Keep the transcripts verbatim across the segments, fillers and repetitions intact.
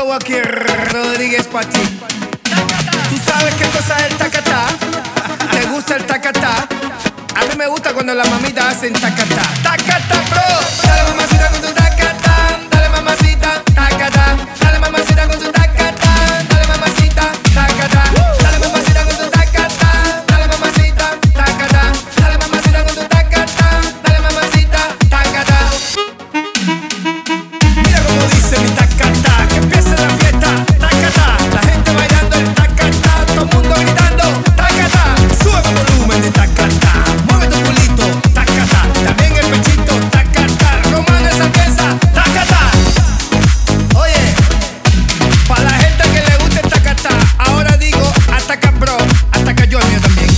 aquí Rodríguez pa' ti. ¿Tú sabes qué cosa es el tacatá? ¿Te gusta el tacatá? A mí me gusta cuando las mamitas hacen tacatá. Tacatá, bro. Dale mamacita con tu tacatá. Dale mamacita, tacatá. Dale mamacita con tu tacatá. Dale mamacita, tacatá. Dale mamacita con tu tacatá. Dale mamacita, tacatá. Dale mamacita con tu tacatá. Dale mamacita, tacatá. Mira cómo dice mi tacatá. Que empiece la fiesta, tacatá. La gente bailando el tacatá. Todo el mundo gritando, tacatá. Sube el volumen de tacatá. Mueve tu culito, tacatá. También el pechito, tacatá. Román esa pieza, tacatá. Oye, para la gente que le gusta el tacatá, ahora digo ataca bro, ataca yo el mío también.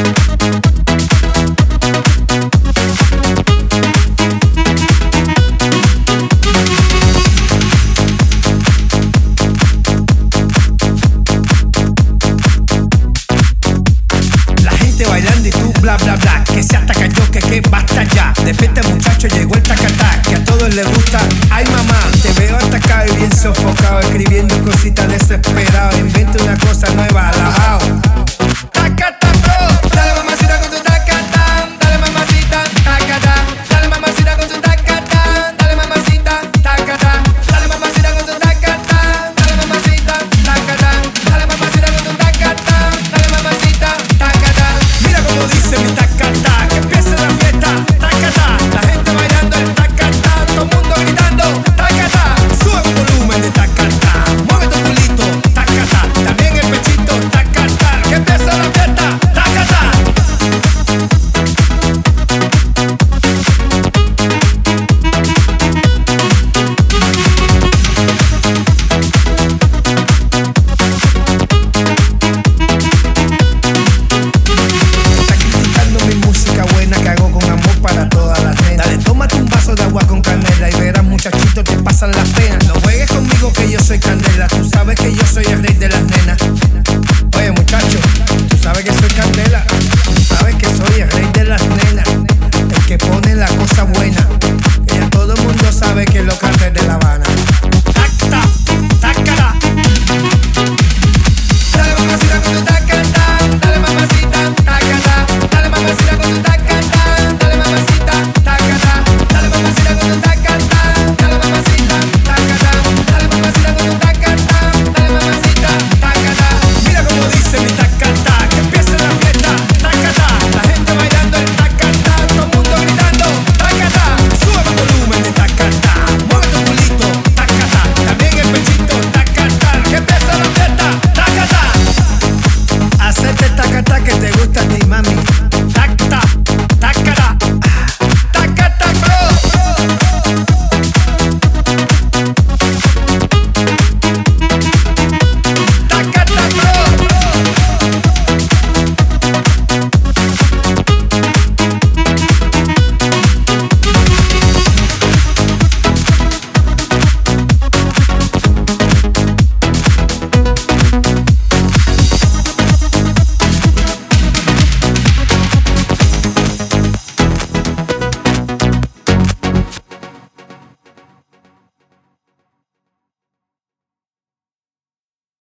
La gente bailando y tú bla bla bla. Que se ataca yo, que que basta ya. Despierta muchacho, llegó el tacatá. Que a todos les gusta, ay mamá. Te veo atacado y bien sofocado escribiendo